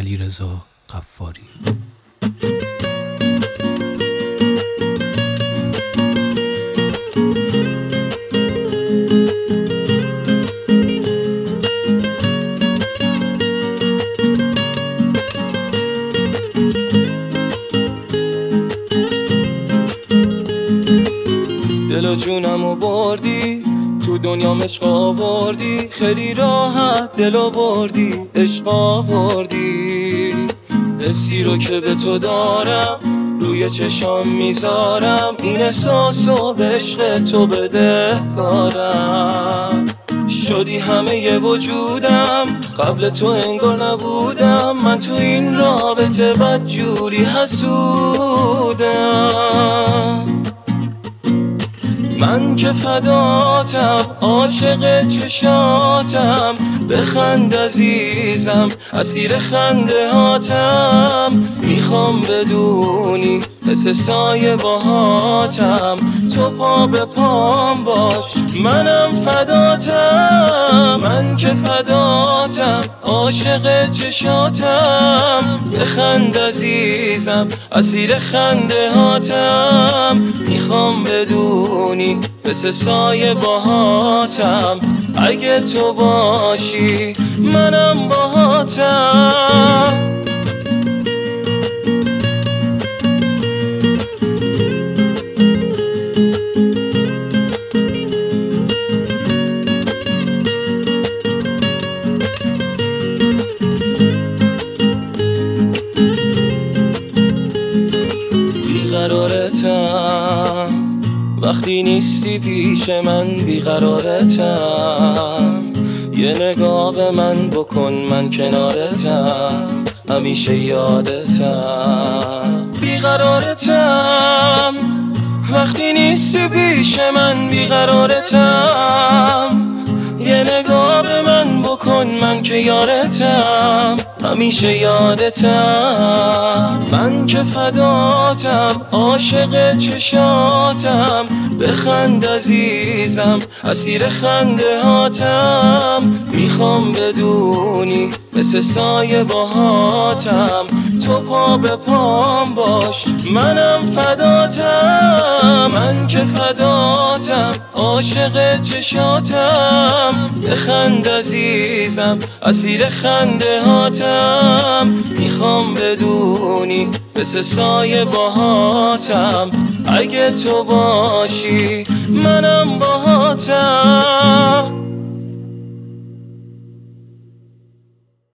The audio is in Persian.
علیرضا غفاری. دل و جونمو بردی تو دنیام عشق آوردی، خیلی راحت دلو بردی عشق آوردی. حسی رو که به تو دارم روی چشام میذارم، این احساسو به عشق تو بدهکارم. شدی همه ی وجودم، قبل تو انگار نبودم. من تو این رابطه بدجوری حسودم. من که فداتم عاشق چشاتم، بخند عزیزم اسیر خنده هاتم. میخوام بدونی مثل سایه باهاتم، تو پا به پام باش منم فداتم. من که فداتم عاشق چشاتم، بخند عزیزم اسیر خنده هاتم. میخوام بدونی مثل سایه باهاتم، اگه تو باشی منم باهاتم. بیقرارتم وقتی نیستی پیش من، بیقرارتم. یه نگاه به من بکن من کنارتم، همیشه یادتم. بیقرارتم وقتی نیستی پیش من، بیقرارتم. یه نگاه به من بکن من که یارتم، همیشه یادتم. من که فداتم عاشق چشاتم، بخند عزیزم اسیر خنده هاتم. میخوام بدونی مثل سایه باهاتم، تو پا به پام باش منم فداتم. من که فداتم عاشق چشاتم، بخند عزیزم اسیر خنده هاتم. میخوام بدونی مثل سایه باهاتم، اگه تو باشی منم باهاتم.